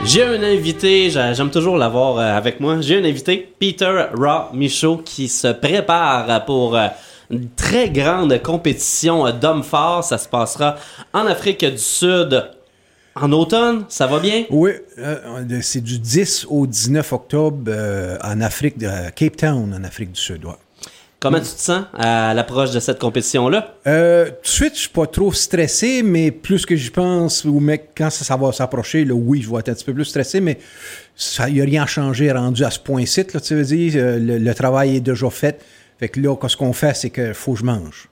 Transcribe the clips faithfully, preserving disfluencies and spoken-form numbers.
J'ai un invité, j'aime toujours l'avoir avec moi. J'ai un invité, Peter Raw Michaud, qui se prépare pour une très grande compétition d'hommes forts. Ça se passera en Afrique du Sud en automne. Ça va bien? Oui, euh, c'est du dix au dix-neuf octobre euh, en Afrique, de Cape Town, en Afrique du Sud. Ouais. Comment tu te sens à l'approche de cette compétition-là? Euh, tout de suite, je suis pas trop stressé, mais plus que j'y pense, ou mec, quand ça, ça va s'approcher, là, oui, je vais être un petit peu plus stressé, mais il n'y a rien changé rendu à ce point-ci, là, tu veux dire, le, le travail est déjà fait. Fait que là, ce qu'on fait, c'est qu'il faut que je mange.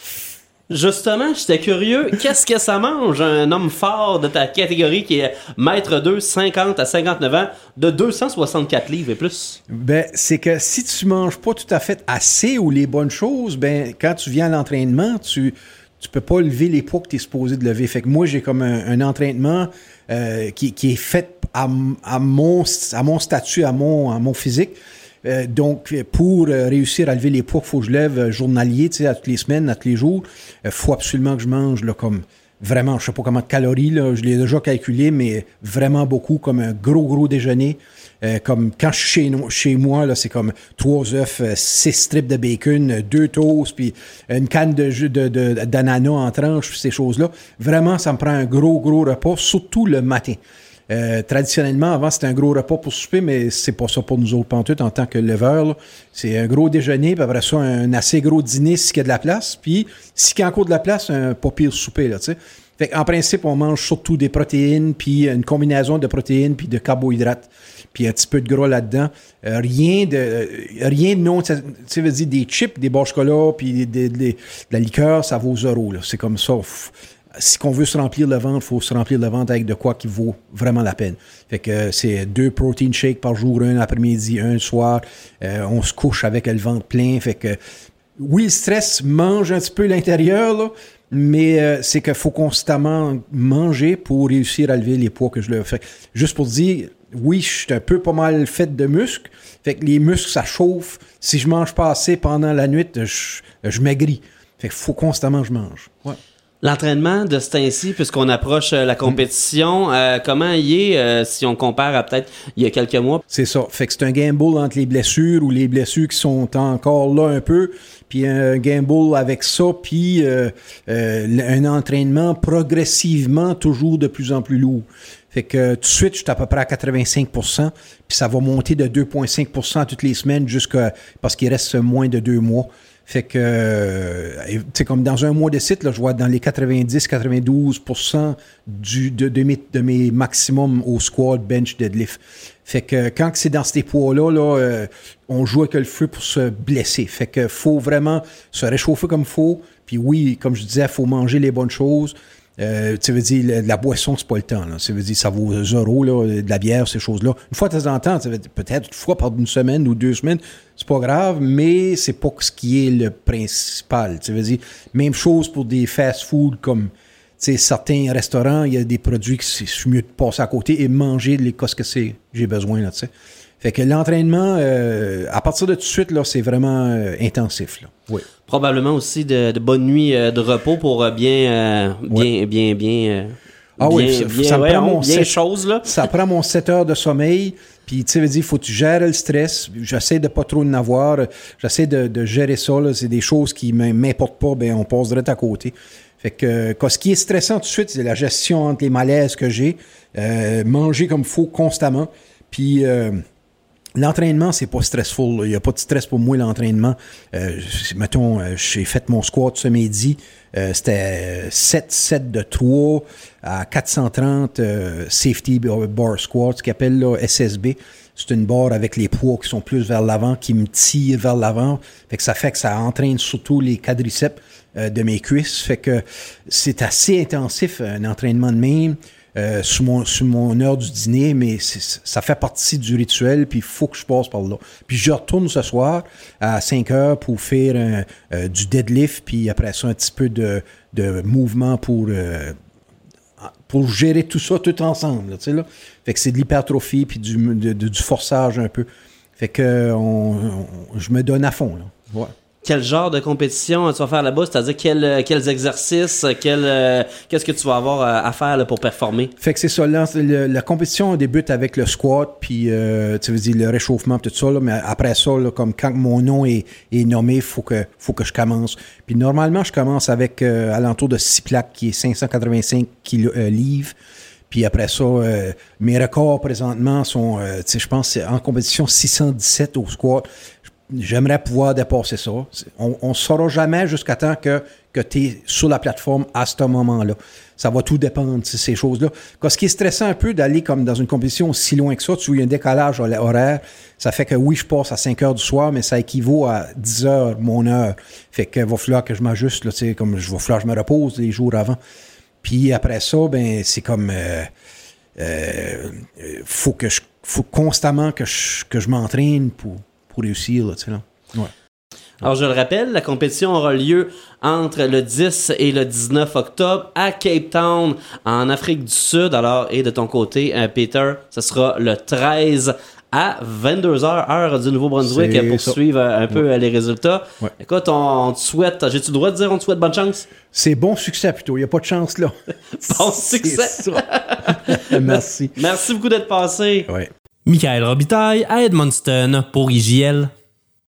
Justement, j'étais curieux, qu'est-ce que ça mange un homme fort de ta catégorie qui est mètre deux, cinquante à cinquante-neuf ans, de deux cent soixante-quatre livres et plus? Ben, c'est que si tu manges pas tout à fait assez ou les bonnes choses, ben, quand tu viens à l'entraînement, tu tu peux pas lever les poids que tu es supposé de lever. Fait que moi, j'ai comme un, un entraînement euh, qui, qui est fait à, à, mon, à mon statut, à mon, à mon physique. Euh, donc, pour euh, réussir à lever les poids qu'il faut que je lève euh, journalier, tu sais, à toutes les semaines, à tous les jours, il euh, faut absolument que je mange, là, comme vraiment, je sais pas comment de calories, là, je l'ai déjà calculé, mais vraiment beaucoup, comme un gros, gros déjeuner. Euh, comme quand je suis chez, chez moi, là, c'est comme trois œufs, euh, six strips de bacon, deux toasts, puis une canne de jus de, de, d'ananas en tranches, ces choses-là. Vraiment, ça me prend un gros, gros repas, surtout le matin. Euh, traditionnellement, avant, c'était un gros repas pour souper, mais c'est pas ça pour nous autres pantoutes en tant que leveurs. Là. C'est un gros déjeuner, puis après ça, un assez gros dîner s'il y a de la place. Puis, s'il y a encore de la place, un pas pire souper, là, tu sais. Fait qu'en principe, on mange surtout des protéines, puis une combinaison de protéines, puis de carbohydrates, puis un petit peu de gras là-dedans. Euh, rien de euh, rien de non, tu sais, veux dire, des chips, des barres chocolat, puis de, de, de, de la liqueur, ça vaut zéro, là. C'est comme ça. Si on veut se remplir le ventre, il faut se remplir le ventre avec de quoi qui vaut vraiment la peine. Fait que euh, c'est deux protein shakes par jour, un après-midi, un le soir. Euh, on se couche avec le ventre plein. Fait que oui, le stress mange un petit peu l'intérieur, là, mais euh, c'est qu'il faut constamment manger pour réussir à lever les poids que je le fais. Juste pour dire, oui, je suis un peu pas mal fait de muscles. Fait que les muscles, ça chauffe. Si je mange pas assez pendant la nuit, je, je maigris. Fait qu'il faut constamment que je mange. Ouais. L'entraînement de ce temps-ci, puisqu'on approche euh, la compétition, euh, comment il est euh, si on compare à peut-être il y a quelques mois? C'est ça. Fait que c'est un gamble entre les blessures ou les blessures qui sont encore là un peu, puis un gamble avec ça, puis euh, euh, un entraînement progressivement toujours de plus en plus lourd. Fait que euh, tout de suite, je suis à peu près à quatre-vingt-cinq pour cent, puis ça va monter de deux virgule cinq pour cent toutes les semaines jusqu'à parce qu'il reste moins de deux mois. Fait que, euh, tu sais, comme dans un mois de site, là, je vois dans les quatre-vingt-dix à quatre-vingt-douze pour cent du, de, de, mes, de mes maximums au squat, bench, deadlift. Fait que quand c'est dans ces poids-là, là, euh, on joue avec le feu pour se blesser. Fait que faut vraiment se réchauffer comme il faut. Puis oui, comme je disais, il faut manger les bonnes choses. Euh, tu veux dire, la, la boisson, c'est pas le temps. Là. Ça veut dire, ça vaut zéro, là, de la bière, ces choses-là. Une fois de temps en temps, peut-être une fois par une semaine ou deux semaines, c'est pas grave, mais c'est pas ce qui est le principal. Tu veux dire, même chose pour des fast-food comme, tu sais, certains restaurants, il y a des produits que c'est mieux de passer à côté et manger les ce que c'est, j'ai besoin, là, tu sais. Fait que l'entraînement, euh, à partir de tout de suite, là, c'est vraiment euh, intensif, là. Oui. Probablement aussi de, de bonnes nuits euh, de repos pour euh, bien, euh, bien, ouais. bien, bien, euh, ah bien, oui, ça, bien, ça me ouais, prend mon bien sept, chose, là. Ça prend mon sept heures de sommeil. Puis, tu sais, il faut que tu gères le stress. J'essaie de pas trop en avoir. J'essaie de, de gérer ça, là. C'est des choses qui m'importent pas. Ben, on passe direct à côté. Fait que, ce qui est stressant tout de suite, c'est la gestion entre les malaises que j'ai. Euh, manger comme il faut constamment. Puis, euh, l'entraînement, c'est pas stressful. Il n'y a pas de stress pour moi, l'entraînement. Euh, mettons, euh, j'ai fait mon squat ce midi. Euh, c'était sept sets de trois à quatre cent trente euh, safety bar squat, ce qu'ils appellent là, S S B. C'est une barre avec les poids qui sont plus vers l'avant, qui me tirent vers l'avant. Fait que ça fait que ça entraîne surtout les quadriceps euh, de mes cuisses. Fait que c'est assez intensif, un entraînement de même. Euh, sur, mon, sur mon heure du dîner, mais c'est, ça fait partie du rituel, puis il faut que je passe par là. Puis je retourne ce soir à cinq heures pour faire un, euh, du deadlift, puis après ça, un petit peu de, de mouvement pour, euh, pour gérer tout ça tout ensemble. Là, tu sais, là. Fait que c'est de l'hypertrophie, puis du, de, de, du forçage un peu. Fait que on, on, je me donne à fond. Là. Ouais. quel genre de compétition tu vas faire là-bas? C'est-à-dire quel, quels exercices, quel, euh, qu'est-ce que tu vas avoir à, à faire là, pour performer? Fait que c'est ça. Là, le, la compétition débute avec le squat, puis euh, tu veux dire le réchauffement, tout ça. Là, mais après ça, là, comme quand mon nom est, est nommé, il faut que, faut que je commence. Puis normalement, je commence avec euh, alentour de six plaques, qui est cinq cent quatre-vingt-cinq kilos, euh, livres. Puis après ça, euh, mes records présentement sont, euh, tu sais, je pense c'est en compétition six cent dix-sept au squat. J'aimerais pouvoir dépasser ça. On ne saura jamais jusqu'à temps que, que tu es sur la plateforme à ce moment-là. Ça va tout dépendre de ces choses-là. Parce ce qui est stressant un peu d'aller comme dans une compétition aussi loin que ça, tu vois, il y a un décalage horaire. Ça fait que oui, je passe à cinq heures du soir, mais ça équivaut à dix heures mon heure. Fait qu'il va falloir que je m'ajuste, là, tu sais, comme je va falloir que je me repose les jours avant. Puis après ça, ben c'est comme euh, euh, faut que je faut constamment que je que je m'entraîne pour pour réussir là, tu sais là. Ouais. Alors je le rappelle, la compétition aura lieu entre le dix et le dix-neuf octobre à Cape Town en Afrique du Sud. Alors et de ton côté, euh, Peter, ce sera le treize à vingt-deux heures, heure du Nouveau-Brunswick, c'est pour ça. suivre un peu ouais. les résultats. Ouais. Écoute, on, on te souhaite, j'ai-tu le droit de dire on te souhaite bonne chance? C'est bon succès plutôt, il n'y a pas de chance là. Bon succès! Merci. Merci beaucoup d'être passé. Ouais. Michael Robitaille à Edmundston pour I J L.